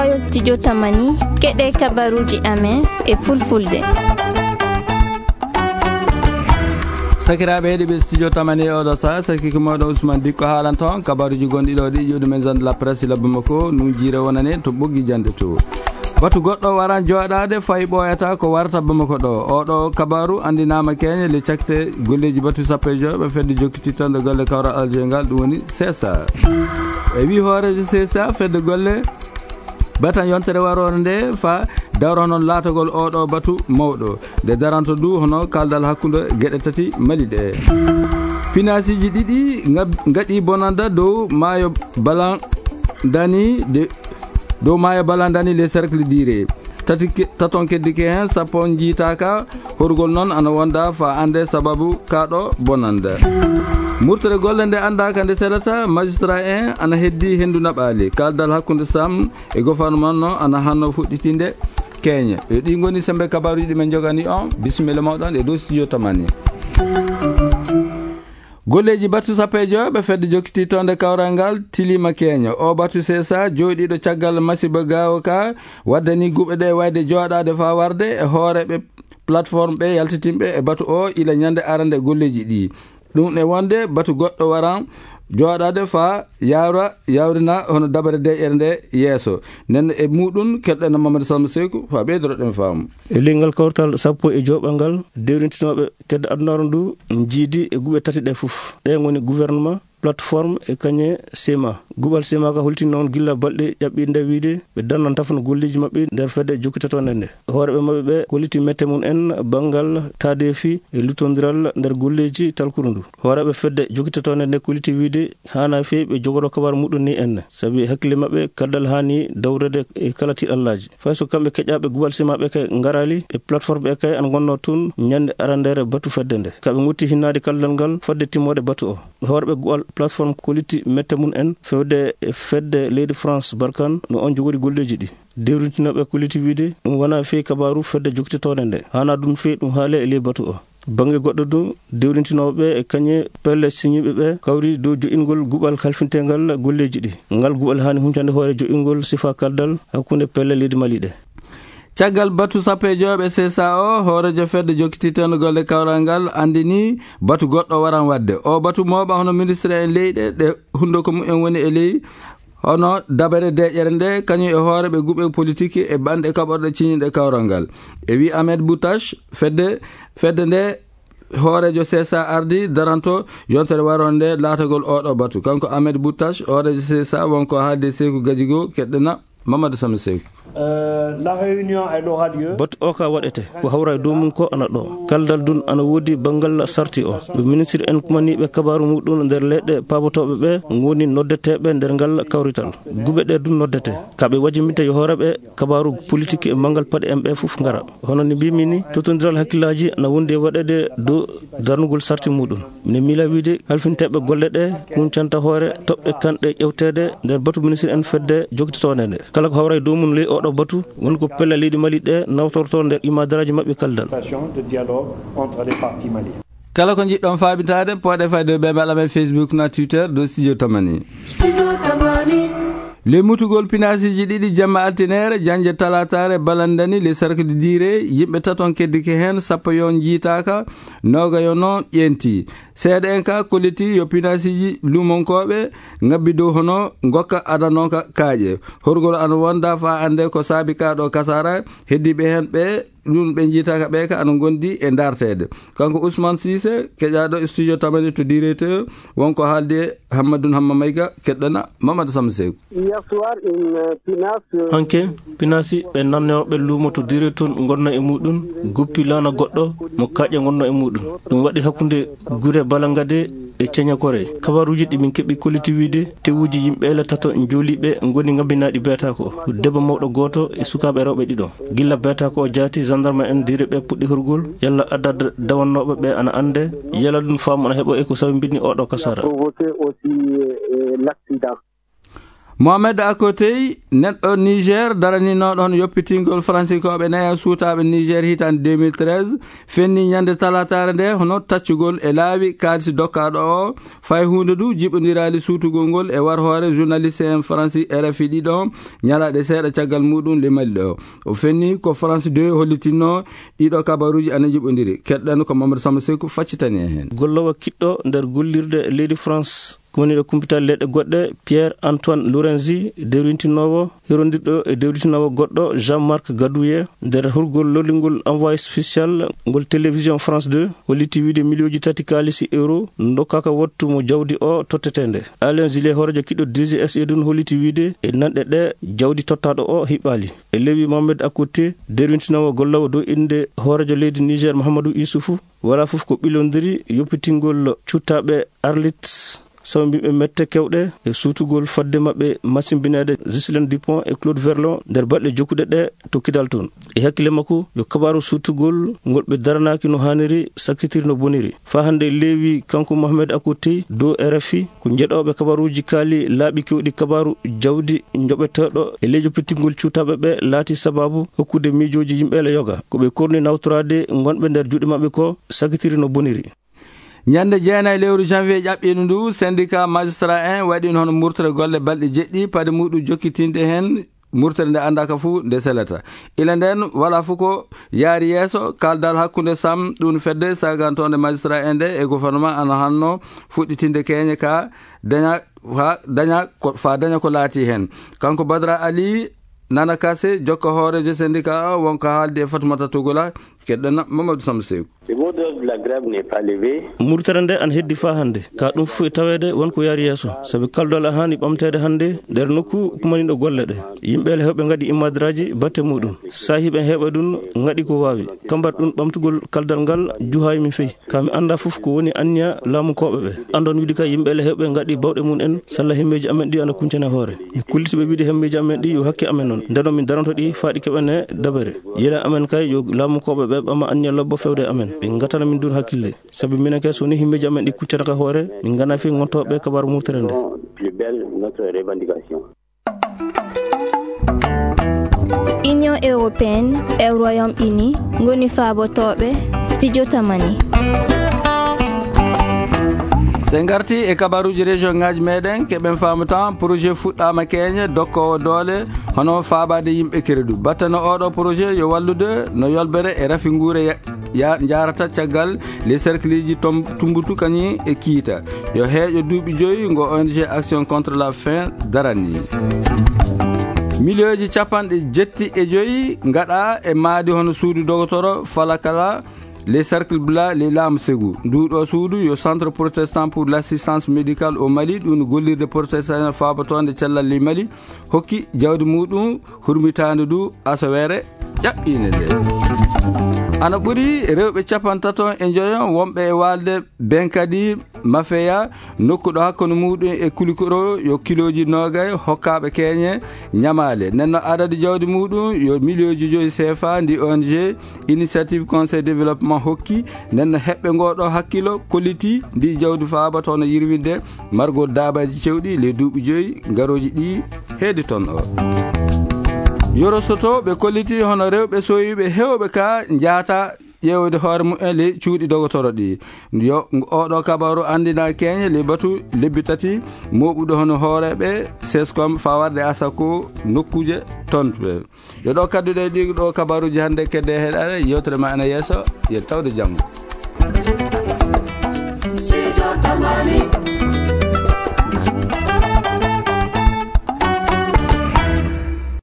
ɗo studio Tamani keɗe kabaruji amen e fulfulde. sakiraɓe heeɗiɓe studio Tamani oɗo sa saki ko moɗon Ousmane Dikko haalan toon kabaruji gonɗi ɗo ɗi ƴewɗu men zande la presse labbe makko nu jiire wonane to ɓoggi jande to batu goɗɗo waran joɗade fayi ɓoyata ko warata Bamako ɗo oɗo kabaru andinama keñe le cakte golleji batu sappo e joɓe fedde jokkititande golle kawral alje ngal ɗum woni CSA e wi hoorejo CSA fedde golle batan yontere warore nde fa dawro noon laatagol oɗo batu mawɗo nde daranto du hono kaldal hakkude gueɗe tati mali ɗe pinasiji ɗiɗi gaɗi bonanda dow maayo balandani dow maayo balandani les cercle diré taton keddike hen sappo jiitaka horgol noon ana wonda fa ande sababu kaɗo bonanda murtere golle nde andaka nde seɗata magistrat en ana heddi hendu naɓali kaldal hakkude sam e gouvernement no ana hanno fuɗɗitinde keñe e ɗi goni sembe kabaruji ɗimen jogani on bisimilla mawɗon e dow studio Tamani. golleji batu sappo e joɓe fedde jokkiti tonde kawral ngal tilima keño o batu CSA joɗiɗo caggal masiba gawo ka waddani guɓe ɗe wayde joɗade fa warde e hooreɓe plateforme ɓe yaltitimɓe e batu o ila ñande arande golleji ɗi ɗum e wonde batu goɗɗo waran joɗade fa yawrina hono dabare deƴere nde yeeso nen e muɗum kelɗen Mamadou Samba Seykou fa ɓeydoroɗen faamu e leygal kawtal sappo e joɓal ngal dewrintinoɓe kedde adunaro ndu jiidi e guɓe tati ɗe foof ɗe goni gouvernement plateforme e kañe sema guɓal sema ka holtini noon gilla balɗe ƴaɓɓi nde wiide ɓe dannan tafno golleji mabɓe nder fedde jokkitatonde nde hooreɓe mabɓe ɓe kolliti mette mum en banggal taadefi e luttodiral nder golleji talkuru ndu hooreɓe fedde jokkitatonde nde kolliti wiide hana fewi ɓe jogoto kabaru muɗum ni enne saabi hakkille mabɓe kaldal hani dawrede e kala tiɗallaji fay so kamɓe keƴaɓe guɓal sema ɓe kay garali e plateforme ɓe kay an gonno tun ñande arandere batu fedde nde kaɓe gutti hinnade kaldal ngal fodde timmode batu o hooreɓe guɓal plateforme kolliti mette mum en fewde e fedde leydi France barkan no on jogori golleji ɗi dewrintinoɓe kolliti wiide ɗum wona fewi kabaru fedde jokkititode nde hana ɗum fewi ɗum haale e ley batu o bange goɗɗo ɗum dewrintinoɓe e kañe pelle signiɓe ɓe kawri dow joƴingol guɓal kalfintegal golleji ɗi ngal guɓal hani huncande hoore joƴingol sifa kaldal hakkude pelle leydi Mali ɗe caggal batu sappo e joɓe CSA o hoorejo fedde jokkititande golle kawral ngal andini batu goɗɗo waran wadde o batu mawɓa hono ministre en leyɗe ɗe hundoko mumen woni e ley hono dabare deƴere nde kañum e hooreɓe guɓe politique e banɗe kaɓorɗe ciñiɗe kawral ngal e wi Ahmed Boutache fedde nde hoorejo CSA ardi daranto yontere waron nde laatagol oɗo batu kanko Ahmed Boutache hoorejo CSA wonko haalde Seykou Gadjigo keɗɗena Mamadou Samba Seykou la réunion elle aura lieu batu o ka waɗete ko hawra e dow mum ko ana ɗo kaldal dun ana woodi bangal sarti o ɗo ministre en kumaniɓe kabaru muɗum nder leɗɗe pabotoɓe ɓe goni noddeteɓe nder ngal kawrital guɓe ɗe dun noddete kaɓe wajiminte yo hooreɓe kabaru politique e mangal paɗe en ɓe foof ngara hono ni mbimi ni totodiral hakkillaji ana wondi e waɗede dow darnugol sarti muɗum mine miila wiide halfinteɓe golle ɗe kuncanta hoore toɓɓe kanɗe ƴewtede nder batu ministre en fedde jokkititode nde kala ko hawra e dow mum ley oɗo batu wonko pelle leydi Mali ɗe nawtorto nder imadaraji mabɓe kaldal kala ko jiɗɗon faabitade poɗe fayde ɓeɓal amen Facebook na Twitter do studio Tamani le mutugol pinasiji ɗiɗi jamma altinere janje talatare balandani le cercle de diré yimɓe taton keddike hen sappo yon jiitaka nogayo noon ƴenti seeɗa en ka kolliti yo pinasiji lumonkoɓe ngabbi dow hono gokka adanonka kaaƴe horgol ana wonda fa ande ko saabi kaɗo kasara heddiɓe hen ɓe ɗum ɓe jiitaka ɓe ka ana gondi e dartede kanko Ousmane Cissé keƴaɗo studio Tamani to directeur wonko haalde Hammadoune Hamma Mayga keɗɗana Mamadou Samba Seykou hanke pinasi ɓe nanneoɓe lumo to directeur gonno e muɗum guppi lana goɗɗo mo kaƴe gonno e muɗum ɗum waɗi hakkude gure balangade e ceñakore kabaruji ɗi min keɓi kolliti wiide tewuji yimɓeele tato jooliɓe goni gambinaɗi beetako debbo mawɗo goto e sukaɓe rewɓe ɗiɗo gilla beetako o jaati gendarme en dire ɓe puɗɗi horgol yalla addade dawannoɓe ɓe ana ande yala ɗum faamu ana heeɓo e ko sawi mbinni oɗo kasara Mohamed Akotey neɗɗo Niger daraninoɗo hono yoppitingol francikoɓe nayi suutaɓe Niger hitande 2013 fenni ñande talatare nde hono taccugol e laawi kaalisi dokkaɗo o fay hunde du jiɓodirali suutugol ngol e war hoore journaliste en France RFI ɗiɗo ñalaɗe seeɗa caggal muɗum limali ɗo o fenni ko France 2 hollitinno ɗiɗo kabaruji ana jiɓodiri keɗɗen ko Mamadou Samba Sekou faccitani e hen gollowo kiɗɗo nder gollirde leydi France komoniɗo kumpital leɗɗe goɗɗe Pierre Antoine Lorenzi dewrintinowo herondirɗo e dewrintinowo goɗɗo Jean-Marc Gadouye nder hurgol lollingol envoyé spécial ngol télévision France 2 holliti wiide million 3 kalisi euro dokkaka wattumo jawdi o tottetende Alain Gillet horejo kiɗɗo DGS edun holliti wiide e nanɗe ɗe jawdi tottaɗo o hiɓali e lewi Mohamed Akotey dewrintinowo gollowo dow inde horejo leydi Niger Mahamadou Issoufou wala fof ko ɓilodiri yoppitingol cuttaɓe Arlit sabu mbiɓe mette kewɗe e suutugol fadde maɓɓe masimbinede Ghislaine Dupont e Claude Verlon nder balɗe jokkuɗe ɗe to kidal toon e hakkille makko yo kabaru suutugol ngol ɓe daranaki no hanniri sakkitiri no boniri fa hande leewi kanko Mohamed Akotey dow RFI ko jeɗoɓe kabaruji kaali laaɓi kewɗi kabaru jawdi joɓeteɗo e ley joppittingol cuutaɓe ɓe laati sababu hokkude miijoji yimɓele yoga koɓe korni nawtorade gonɓe nder juuɗe maɓɓe ko sakkitiri no boniri ñande jeenayi lewru janvier ƴaɓɓino ndu syndicat magistrat 1 waɗino hono murtere golle balɗe jeɗɗi paade muɗum jokkitinde hen murtere nde andaka fuu nde selata ila nden wala fuu ko yaari yeeso kaldal hakkude sam ɗum fedde sagantonde magistrat 1 nde e gouvernement ana hanno fuɗɗitinde keñe ka daña ko laati hen kanko Badra Ali Nana Kassé jokka hoorejo syndicat o wonko haalde Fatoumata Togola keɗɗo Mamadou Samba Sekou le mot d'ordre de la grève n'est pas levé murtere nde an heddi fa hande ka ɗum fu e tawede wonko yaari yeeso saabi kaldol a hani ɓamtede hande nder nokku kumaniɗo golle ɗe yimɓele hewɓe gaɗi immadiraji batte muɗum sahiɓe heeɓa ɗum gaɗi ko wawi kambat ɗum ɓamtugol kaldal ngal juhayi min feyi kami anda foof ko woni anniya laamukoɓe ɓe andon wiide ka yimɓele hewɓe gaɗi bawɗe mum en salla himmeji amen ɗi ana kuncane hoore mi kullitiɓe wiide himmeji amen ɗi yo hakke amen noon ndeno min daranto ɗi faaɗi keɓene dabere yela amen kay yo laamukoɓe ɓe ɓama anniya lobbo fewde amen ɓe gatana min dun hakkille saabi minen kay so woni himmeji amen ɗi kuccata ka hoore min gana fi gontoɓe kabaru murtere nde Union européenne e Royaume-Uni ngoni faabotoɓe studio tamani se garti e kabaruji région ngaji meɗen keɓen famata projet fuɗɗama keñe dokkowo doole hono faabade yimɓe crédit battano oɗo projet yo wallude no yolbere e rafi guure jarata caggal les cercle ji tumbutu kañi e kiita yo heeƴo duuɓi 5 ngo ONG action contre la faim darani milioji 75 gaɗa e maadi hono suudu dogotoro falakala les cercles blancs les lames Ségou nduɗo suudu yo centre protestant pour l'assistance médicale au Mali ɗum gollirde protestant faabatonde cellal li Mali hokki jawdi muɗum hurmitande du asawere ƴaɓɓine nde ana ɓuuri rewɓe 50 e joyon wonɓe e walde benkadi mafeya nokkuɗo hakkude muɗum e kulikoro yo kiloji 20 hokkaɓe keñe ñamale nenno adade jawdi muɗum yo milioji 5 CFA ndi ONG initiative conseil développement hokki nenno heɓɓe ngoɗo hakkilo kolliti ndi jawdi faaba toon yirwinde margol dabaji cewɗi le duuɓi 5 garoji ɗi heedi ton o yorosoto ɓe kolliti hono rewɓe soyiɓe hewɓe ka jaata ƴewde hoore mumen le cuuɗi dogotoro ɗi yo oɗo kabaru andina keñe le batu lebbi 3 moɓuɗo hono hooreɓe sescom fawarde asako nokkuje tonɓe yo ɗo kadduɗe ɗi ɗo kabaruji hande kedde heɗade yewtere ma ene yeeso yo tawde janggo